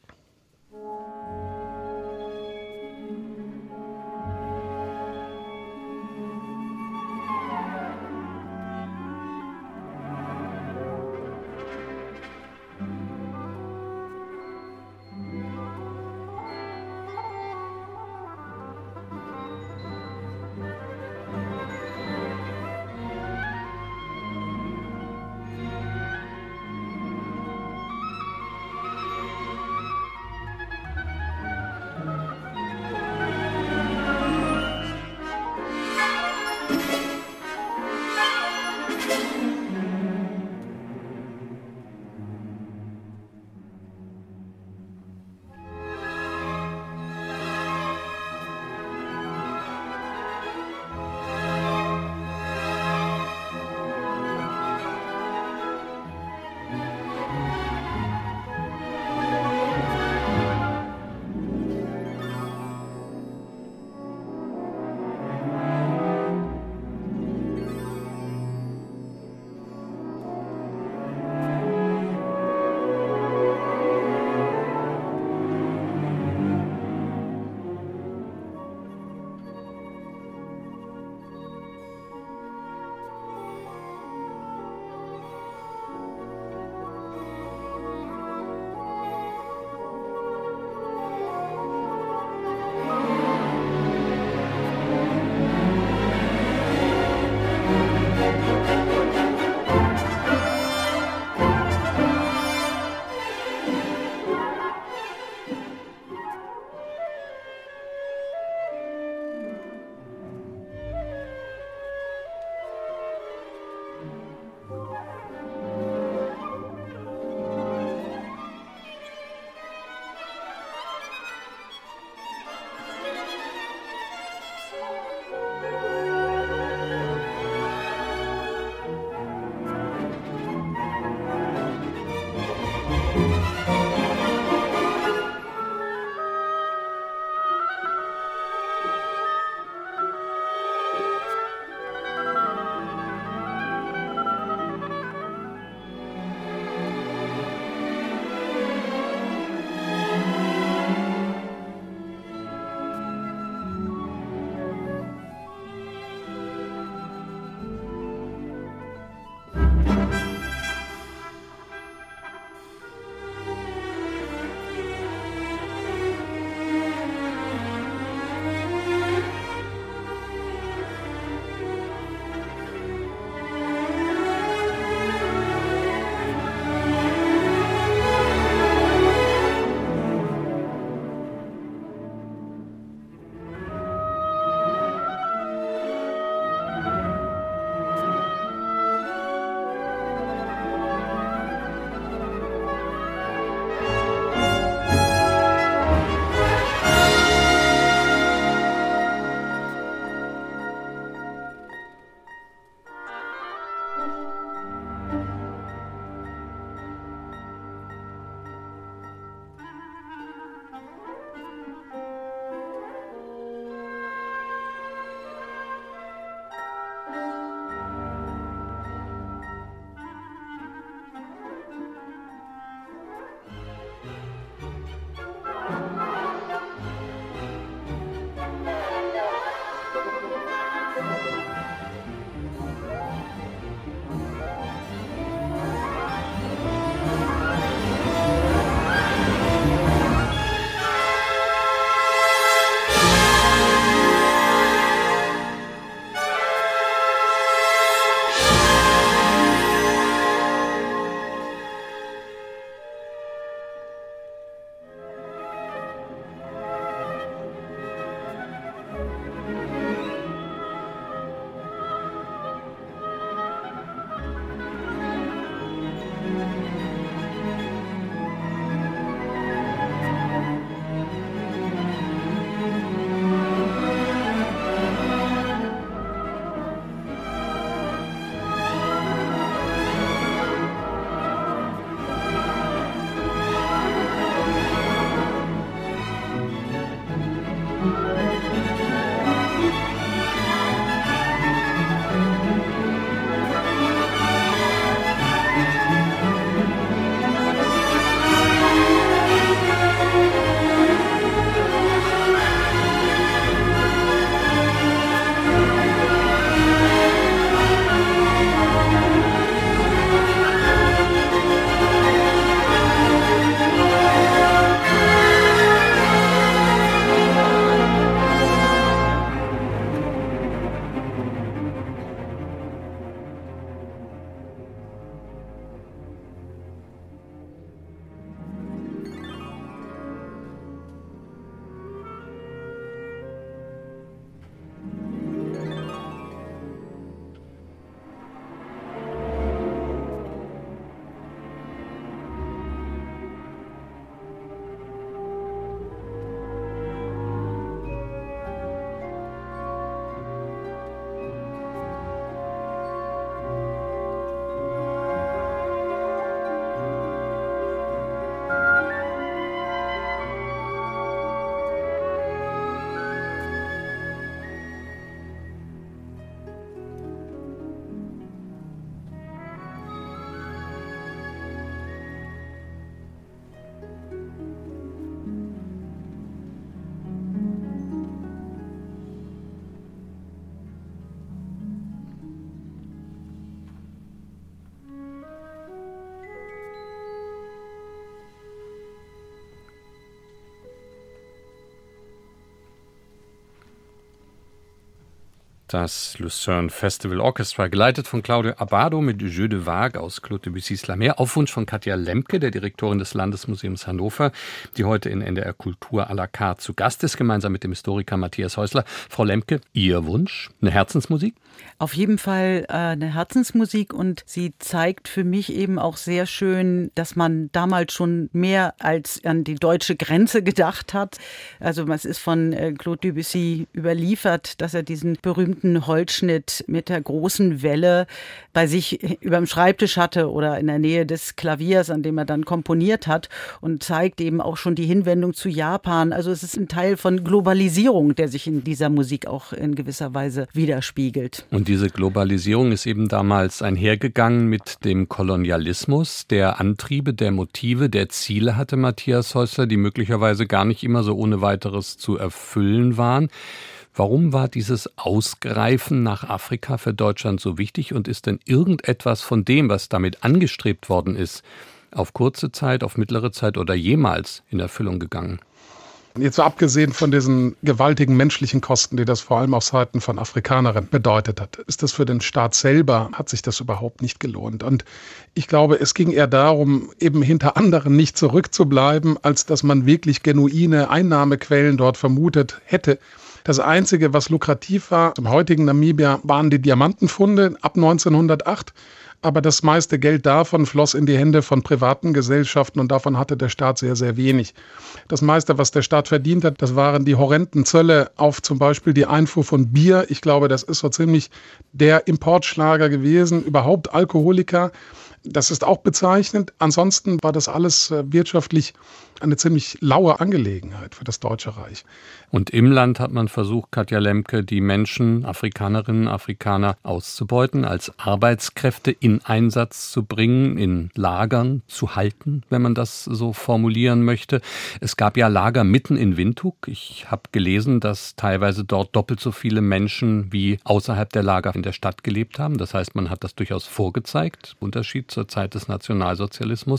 Das Lucerne Festival Orchestra, geleitet von Claudio Abbado mit Jeu de Vague aus Claude Debussys La Mer, auf Wunsch von Katja Lemke, der Direktorin des Landesmuseums Hannover, die heute in N D R Kultur à la carte zu Gast ist, gemeinsam mit dem Historiker Matthias Häusler. Frau Lemke, Ihr Wunsch? Eine Herzensmusik? Auf jeden Fall äh, eine Herzensmusik, und sie zeigt für mich eben auch sehr schön, dass man damals schon mehr als an die deutsche Grenze gedacht hat. Also es ist von äh, Claude Debussy überliefert, dass er diesen berühmten Holzschnitt mit der großen Welle bei sich über dem Schreibtisch hatte oder in der Nähe des Klaviers, an dem er dann komponiert hat, und zeigt eben auch schon die Hinwendung zu Japan. Also es ist ein Teil von Globalisierung, der sich in dieser Musik auch in gewisser Weise widerspiegelt. Und diese Globalisierung ist eben damals einhergegangen mit dem Kolonialismus, der Antriebe, der Motive, der Ziele hatte Matthias Häusler, die möglicherweise gar nicht immer so ohne weiteres zu erfüllen waren. Warum war dieses Ausgreifen nach Afrika für Deutschland so wichtig, und ist denn irgendetwas von dem, was damit angestrebt worden ist, auf kurze Zeit, auf mittlere Zeit oder jemals in Erfüllung gegangen? Jetzt so abgesehen von diesen gewaltigen menschlichen Kosten, die das vor allem auf Seiten von Afrikanerinnen bedeutet hat, ist das für den Staat selber, hat sich das überhaupt nicht gelohnt. Und ich glaube, es ging eher darum, eben hinter anderen nicht zurückzubleiben, als dass man wirklich genuine Einnahmequellen dort vermutet hätte. Das Einzige, was lukrativ war im heutigen Namibia, waren die Diamantenfunde ab neunzehnhundertacht. Aber das meiste Geld davon floss in die Hände von privaten Gesellschaften, und davon hatte der Staat sehr, sehr wenig. Das meiste, was der Staat verdient hat, das waren die horrenden Zölle auf zum Beispiel die Einfuhr von Bier. Ich glaube, das ist so ziemlich der Importschlager gewesen, überhaupt Alkoholiker. Das ist auch bezeichnend. Ansonsten war das alles wirtschaftlich eine ziemlich laue Angelegenheit für das Deutsche Reich. Und im Land hat man versucht, Katja Lemke, die Menschen, Afrikanerinnen, Afrikaner auszubeuten, als Arbeitskräfte in Einsatz zu bringen, in Lagern zu halten, wenn man das so formulieren möchte. Es gab ja Lager mitten in Windhoek. Ich habe gelesen, dass teilweise dort doppelt so viele Menschen wie außerhalb der Lager in der Stadt gelebt haben. Das heißt, man hat das durchaus vorgezeigt. Unterschied zur Zeit des Nationalsozialismus.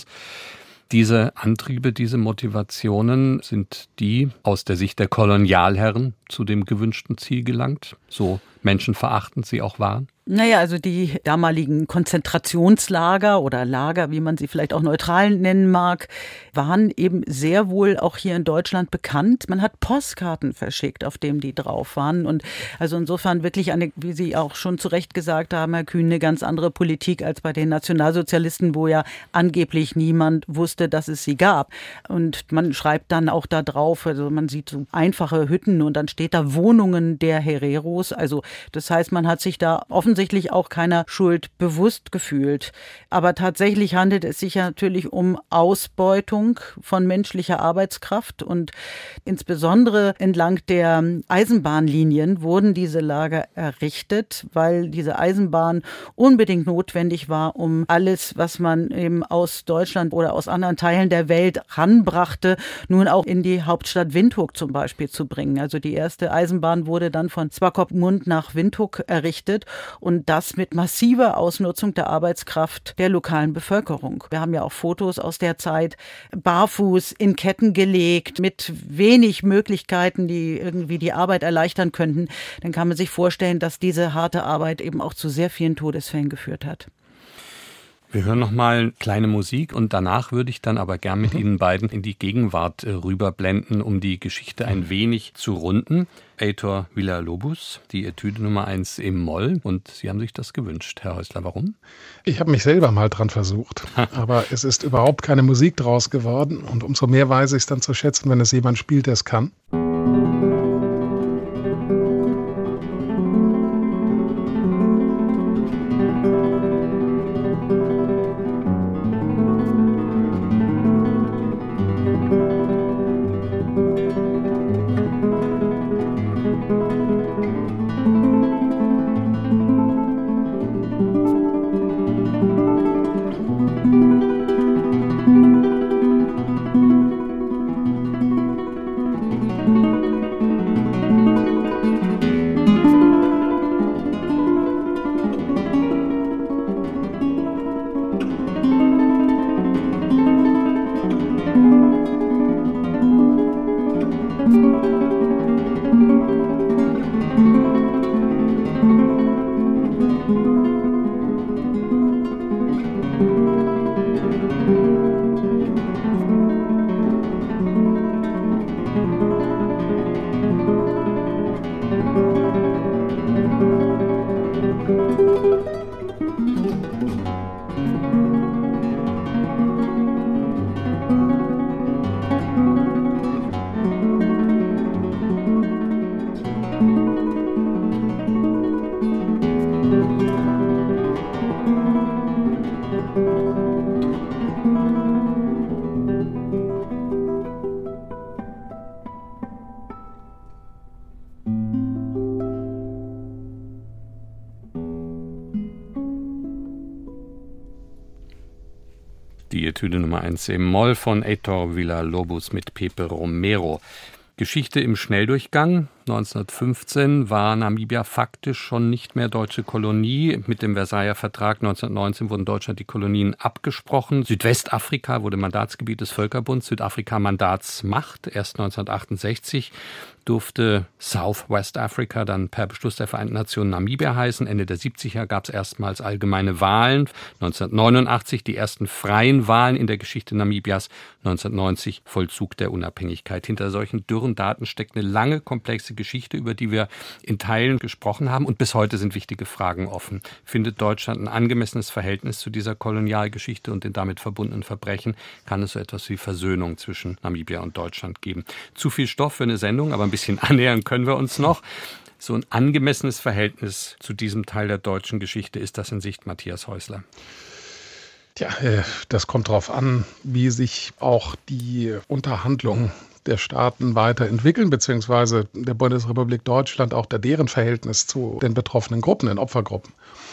Diese Antriebe, diese Motivationen, sind die aus der Sicht der Kolonialherren zu dem gewünschten Ziel gelangt, so menschenverachtend sie auch waren? Naja, also die damaligen Konzentrationslager oder Lager, wie man sie vielleicht auch neutral nennen mag, waren eben sehr wohl auch hier in Deutschland bekannt. Man hat Postkarten verschickt, auf denen die drauf waren. Und also insofern wirklich eine, wie Sie auch schon zu Recht gesagt haben, Herr Kühn, eine ganz andere Politik als bei den Nationalsozialisten, wo ja angeblich niemand wusste, dass es sie gab. Und man schreibt dann auch da drauf, also man sieht so einfache Hütten, und dann steht da Wohnungen der Hereros. Also das heißt, man hat sich da offensichtlich offensichtlich auch keiner Schuld bewusst gefühlt. Aber tatsächlich handelt es sich ja natürlich um Ausbeutung von menschlicher Arbeitskraft, und insbesondere entlang der Eisenbahnlinien wurden diese Lager errichtet, weil diese Eisenbahn unbedingt notwendig war, um alles, was man eben aus Deutschland oder aus anderen Teilen der Welt ranbrachte, nun auch in die Hauptstadt Windhoek zum Beispiel zu bringen. Also die erste Eisenbahn wurde dann von Swakopmund nach Windhoek errichtet, und das mit massiver Ausnutzung der Arbeitskraft der lokalen Bevölkerung. Wir haben ja auch Fotos aus der Zeit, barfuß in Ketten gelegt, mit wenig Möglichkeiten, die irgendwie die Arbeit erleichtern könnten. Dann kann man sich vorstellen, dass diese harte Arbeit eben auch zu sehr vielen Todesfällen geführt hat. Wir hören noch mal kleine Musik, und danach würde ich dann aber gern mit mhm. Ihnen beiden in die Gegenwart äh, rüberblenden, um die Geschichte ein wenig zu runden. Heitor Villa-Lobos, die Etüde Nummer eins im Moll, und Sie haben sich das gewünscht, Herr Häusler. Warum? Ich habe mich selber mal dran versucht, aber es ist überhaupt keine Musik draus geworden, und umso mehr weiß ich es dann zu schätzen, wenn es jemand spielt, der es kann. Die Etüde Nummer eins im Moll von Heitor Villa-Lobos mit Pepe Romero. Geschichte im Schnelldurchgang. neunzehnhundertfünfzehn war Namibia faktisch schon nicht mehr deutsche Kolonie. Mit dem Versailler Vertrag neunzehnhundertneunzehn wurden Deutschland die Kolonien abgesprochen. Südwestafrika wurde Mandatsgebiet des Völkerbunds, Südafrika Mandatsmacht. Erst neunzehnhundertachtundsechzig durfte South West Africa dann per Beschluss der Vereinten Nationen Namibia heißen. Ende der siebziger gab es erstmals allgemeine Wahlen. neunzehnhundertneunundachtzig die ersten freien Wahlen in der Geschichte Namibias. neunzehnhundertneunzig Vollzug der Unabhängigkeit. Hinter solchen dürren Daten steckt eine lange, komplexe Geschichte, über die wir in Teilen gesprochen haben. Und bis heute sind wichtige Fragen offen. Findet Deutschland ein angemessenes Verhältnis zu dieser Kolonialgeschichte und den damit verbundenen Verbrechen? Kann es so etwas wie Versöhnung zwischen Namibia und Deutschland geben? Zu viel Stoff für eine Sendung, aber ein bisschen annähern können wir uns noch. So ein angemessenes Verhältnis zu diesem Teil der deutschen Geschichte, ist das in Sicht, Matthias Häusler? Tja, das kommt darauf an, wie sich auch die Unterhandlungen der Staaten weiterentwickeln, beziehungsweise der Bundesrepublik Deutschland, auch der deren Verhältnis zu den betroffenen Gruppen, den Opfergruppen.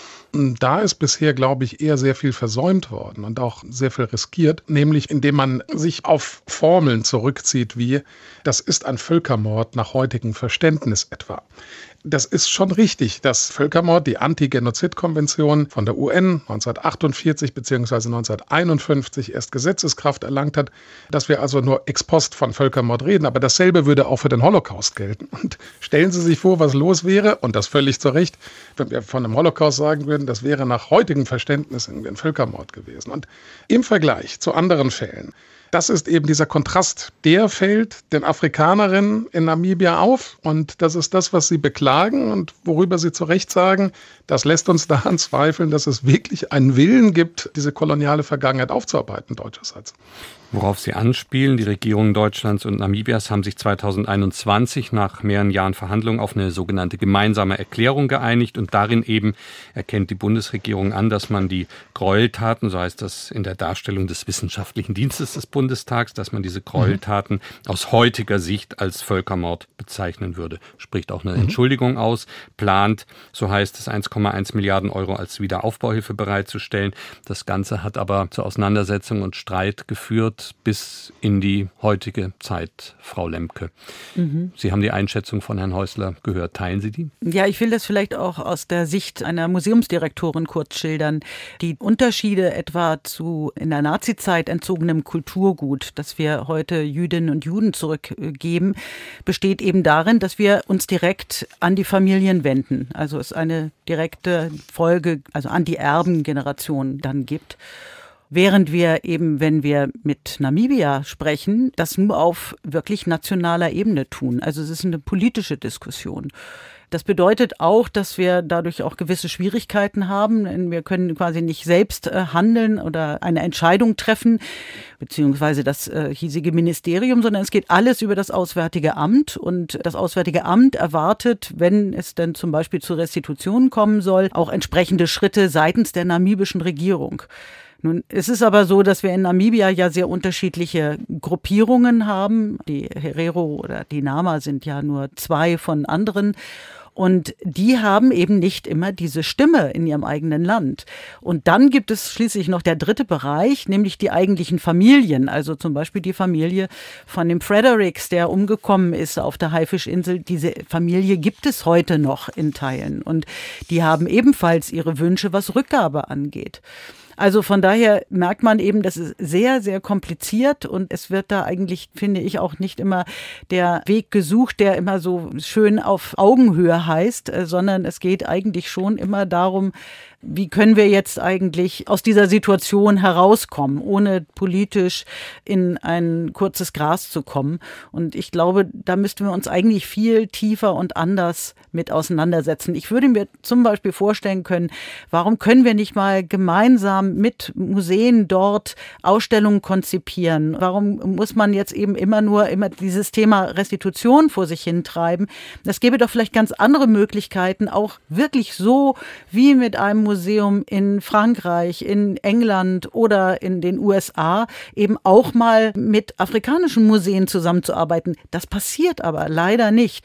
Da ist bisher, glaube ich, eher sehr viel versäumt worden und auch sehr viel riskiert, nämlich indem man sich auf Formeln zurückzieht wie, das ist ein Völkermord nach heutigem Verständnis etwa. Das ist schon richtig, dass Völkermord, die Anti-Genozid-Konvention von der U N neunzehnhundertachtundvierzig bzw. neunzehnhunderteinundfünfzig erst Gesetzeskraft erlangt hat, dass wir also nur ex post von Völkermord reden. Aber dasselbe würde auch für den Holocaust gelten. Und stellen Sie sich vor, was los wäre, und das völlig zu Recht, wenn wir von einem Holocaust sagen würden, das wäre nach heutigem Verständnis irgendwie ein Völkermord gewesen. Und im Vergleich zu anderen Fällen, das ist eben dieser Kontrast, der fällt den Afrikanerinnen in Namibia auf und das ist das, was sie beklagen und worüber sie zu Recht sagen, das lässt uns daran zweifeln, dass es wirklich einen Willen gibt, diese koloniale Vergangenheit aufzuarbeiten deutscherseits. Worauf Sie anspielen, die Regierungen Deutschlands und Namibias haben sich zweitausendeinundzwanzig nach mehreren Jahren Verhandlungen auf eine sogenannte gemeinsame Erklärung geeinigt und darin eben erkennt die Bundesregierung an, dass man die Gräueltaten, so heißt das in der Darstellung des Wissenschaftlichen Dienstes des Bundestags, dass man diese Gräueltaten mhm. aus heutiger Sicht als Völkermord bezeichnen würde. Spricht auch eine mhm. Entschuldigung aus, plant, so heißt es, eins Komma eins Milliarden Euro als Wiederaufbauhilfe bereitzustellen. Das Ganze hat aber zur Auseinandersetzung und Streit geführt, bis in die heutige Zeit, Frau Lemke. Mhm. Sie haben die Einschätzung von Herrn Häusler gehört. Teilen Sie die? Ja, ich will das vielleicht auch aus der Sicht einer Museumsdirektorin kurz schildern. Die Unterschiede etwa zu in der Nazizeit entzogenem Kulturgut, das wir heute Jüdinnen und Juden zurückgeben, besteht eben darin, dass wir uns direkt an die Familien wenden. Also es eine direkte Folge, also an die Erbengeneration dann gibt. Während wir eben, wenn wir mit Namibia sprechen, das nur auf wirklich nationaler Ebene tun. Also es ist eine politische Diskussion. Das bedeutet auch, dass wir dadurch auch gewisse Schwierigkeiten haben. Wir können quasi nicht selbst handeln oder eine Entscheidung treffen, beziehungsweise das hiesige Ministerium, sondern es geht alles über das Auswärtige Amt. Und das Auswärtige Amt erwartet, wenn es denn zum Beispiel zu Restitutionen kommen soll, auch entsprechende Schritte seitens der namibischen Regierung. Nun, es ist aber so, dass wir in Namibia ja sehr unterschiedliche Gruppierungen haben. Die Herero oder die Nama sind ja nur zwei von anderen. Und die haben eben nicht immer diese Stimme in ihrem eigenen Land. Und dann gibt es schließlich noch der dritte Bereich, nämlich die eigentlichen Familien. Also zum Beispiel die Familie von dem Fredericks, der umgekommen ist auf der Haifischinsel. Diese Familie gibt es heute noch in Teilen. Und die haben ebenfalls ihre Wünsche, was Rückgabe angeht. Also von daher merkt man eben, das ist sehr, sehr kompliziert und es wird da eigentlich, finde ich, auch nicht immer der Weg gesucht, der immer so schön auf Augenhöhe heißt, sondern es geht eigentlich schon immer darum, wie können wir jetzt eigentlich aus dieser Situation herauskommen, ohne politisch in ein kurzes Gras zu kommen. Und ich glaube, da müssten wir uns eigentlich viel tiefer und anders mit auseinandersetzen. Ich würde mir zum Beispiel vorstellen können, warum können wir nicht mal gemeinsam mit Museen dort Ausstellungen konzipieren? Warum muss man jetzt eben immer nur immer dieses Thema Restitution vor sich hintreiben? Es gäbe doch vielleicht ganz andere Möglichkeiten, auch wirklich so wie mit einem Museum in Frankreich, in England oder in den U S A eben auch mal mit afrikanischen Museen zusammenzuarbeiten. Das passiert aber leider nicht.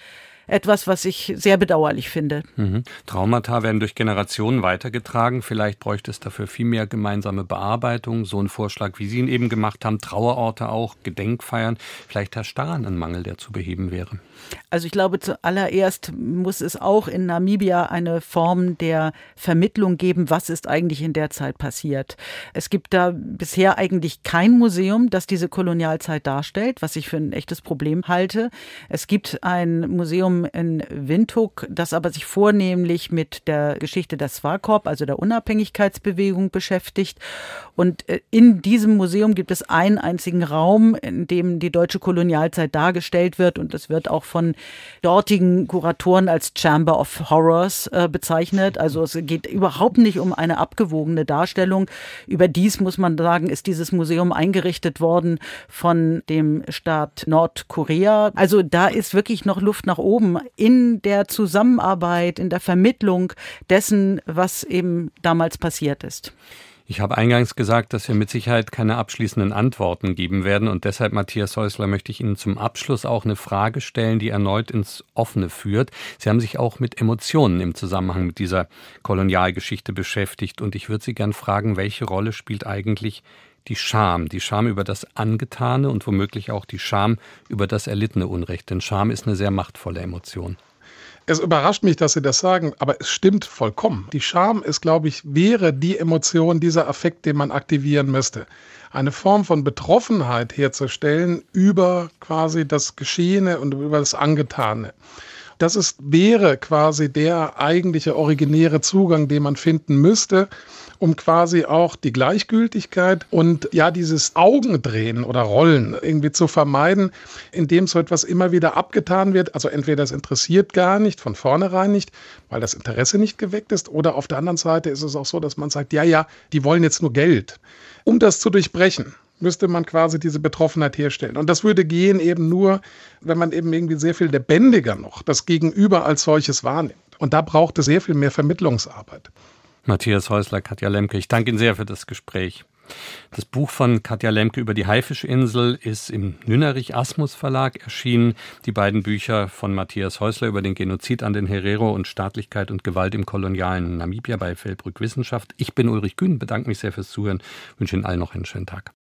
etwas, was ich sehr bedauerlich finde. Mhm. Traumata werden durch Generationen weitergetragen. Vielleicht bräuchte es dafür viel mehr gemeinsame Bearbeitung. So ein Vorschlag, wie Sie ihn eben gemacht haben, Trauerorte auch, Gedenkfeiern. Vielleicht herrscht daran ein Mangel, der zu beheben wäre. Also ich glaube, zuallererst muss es auch in Namibia eine Form der Vermittlung geben, was ist eigentlich in der Zeit passiert. Es gibt da bisher eigentlich kein Museum, das diese Kolonialzeit darstellt, was ich für ein echtes Problem halte. Es gibt ein Museum in Windhoek, das aber sich vornehmlich mit der Geschichte der Swakorp, also der Unabhängigkeitsbewegung, beschäftigt. Und in diesem Museum gibt es einen einzigen Raum, in dem die deutsche Kolonialzeit dargestellt wird, und es wird auch von dortigen Kuratoren als Chamber of Horrors äh, bezeichnet. Also es geht überhaupt nicht um eine abgewogene Darstellung. Überdies muss man sagen, ist dieses Museum eingerichtet worden von dem Staat Nordkorea. Also da ist wirklich noch Luft nach oben in der Zusammenarbeit, in der Vermittlung dessen, was eben damals passiert ist. Ich habe eingangs gesagt, dass wir mit Sicherheit keine abschließenden Antworten geben werden. Und deshalb, Matthias Häusler, möchte ich Ihnen zum Abschluss auch eine Frage stellen, die erneut ins Offene führt. Sie haben sich auch mit Emotionen im Zusammenhang mit dieser Kolonialgeschichte beschäftigt. Und ich würde Sie gern fragen, welche Rolle spielt eigentlich die Scham? Die Scham über das Angetane und womöglich auch die Scham über das erlittene Unrecht. Denn Scham ist eine sehr machtvolle Emotion. Es überrascht mich, dass Sie das sagen, aber es stimmt vollkommen. Die Scham ist, glaube ich, wäre die Emotion, dieser Affekt, den man aktivieren müsste. Eine Form von Betroffenheit herzustellen über quasi das Geschehene und über das Angetane. Das ist, wäre quasi der eigentliche originäre Zugang, den man finden müsste, um quasi auch die Gleichgültigkeit und ja dieses Augendrehen oder Rollen irgendwie zu vermeiden, indem so etwas immer wieder abgetan wird. Also entweder es interessiert gar nicht, von vornherein nicht, weil das Interesse nicht geweckt ist, oder auf der anderen Seite ist es auch so, dass man sagt, ja, ja, die wollen jetzt nur Geld. Um das zu durchbrechen, müsste man quasi diese Betroffenheit herstellen. Und das würde gehen eben nur, wenn man eben irgendwie sehr viel lebendiger noch das Gegenüber als solches wahrnimmt. Und da braucht es sehr viel mehr Vermittlungsarbeit. Matthias Häusler, Katja Lemke, ich danke Ihnen sehr für das Gespräch. Das Buch von Katja Lemke über die Haifischinsel ist im Nünnerich Asmus Verlag erschienen. Die beiden Bücher von Matthias Häusler über den Genozid an den Herero und Staatlichkeit und Gewalt im kolonialen Namibia bei Fellbrück Wissenschaft. Ich bin Ulrich Kühn, bedanke mich sehr fürs Zuhören, wünsche Ihnen allen noch einen schönen Tag.